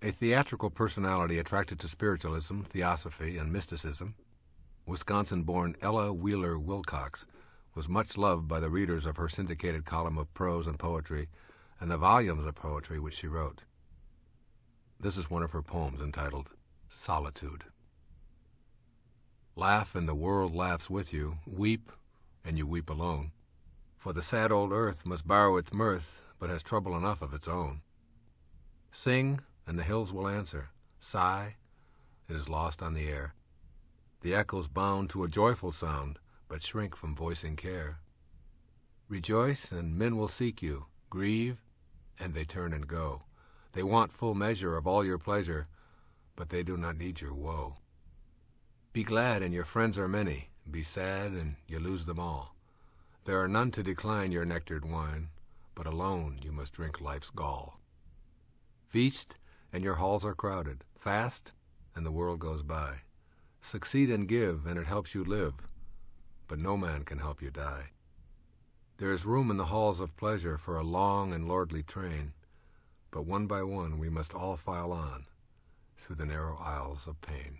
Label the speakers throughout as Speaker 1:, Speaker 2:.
Speaker 1: A theatrical personality attracted to spiritualism, theosophy, and mysticism, Wisconsin-born Ella Wheeler Wilcox was much loved by the readers of her syndicated column of prose and poetry and the volumes of poetry which she wrote. This is one of her poems entitled Solitude. Laugh and the world laughs with you, weep and you weep alone, for the sad old earth must borrow its mirth, but has trouble enough of its own. Sing, and the hills will answer. Sigh, it is lost on the air. The echoes bound to a joyful sound, but shrink from voicing care. Rejoice, and men will seek you. Grieve, and they turn and go. They want full measure of all your pleasure, but they do not need your woe. Be glad, and your friends are many. Be sad, and you lose them all. There are none to decline your nectared wine, but alone you must drink life's gall. Feast, and your halls are crowded. Fast, and the world goes by. Succeed and give, and it helps you live, but no man can help you die. There is room in the halls of pleasure for a long and lordly train, but one by one we must all file on through the narrow aisles of pain.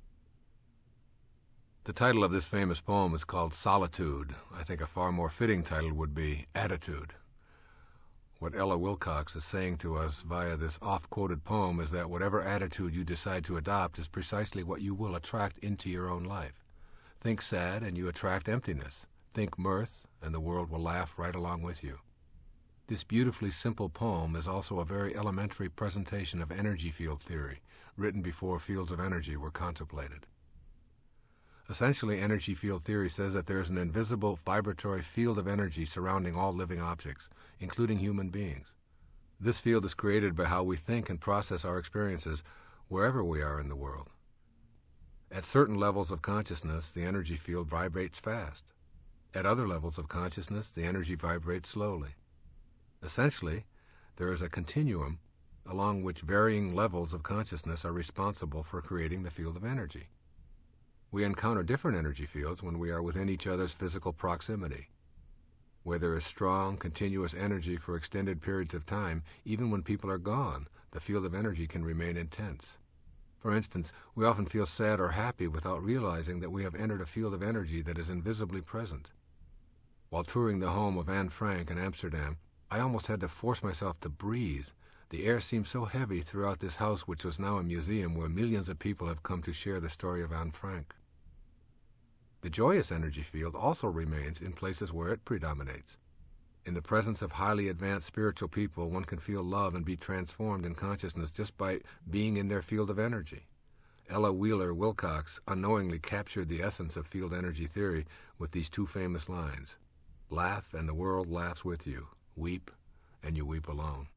Speaker 1: The title of this famous poem is called Solitude. I think a far more fitting title would be Attitude. What Ella Wilcox is saying to us via this oft-quoted poem is that whatever attitude you decide to adopt is precisely what you will attract into your own life. Think sad and you attract emptiness. Think mirth and the world will laugh right along with you. This beautifully simple poem is also a very elementary presentation of energy field theory, written before fields of energy were contemplated. Essentially, energy field theory says that there is an invisible vibratory field of energy surrounding all living objects, including human beings. This field is created by how we think and process our experiences wherever we are in the world. At certain levels of consciousness, the energy field vibrates fast. At other levels of consciousness, the energy vibrates slowly. Essentially, there is a continuum along which varying levels of consciousness are responsible for creating the field of energy. We encounter different energy fields when we are within each other's physical proximity. Where there is strong, continuous energy for extended periods of time, even when people are gone, the field of energy can remain intense. For instance, we often feel sad or happy without realizing that we have entered a field of energy that is invisibly present. While touring the home of Anne Frank in Amsterdam, I almost had to force myself to breathe. The air seemed so heavy throughout this house, which was now a museum where millions of people have come to share the story of Anne Frank. The joyous energy field also remains in places where it predominates. In the presence of highly advanced spiritual people, one can feel love and be transformed in consciousness just by being in their field of energy. Ella Wheeler Wilcox unknowingly captured the essence of field energy theory with these two famous lines: "Laugh and the world laughs with you. Weep and you weep alone."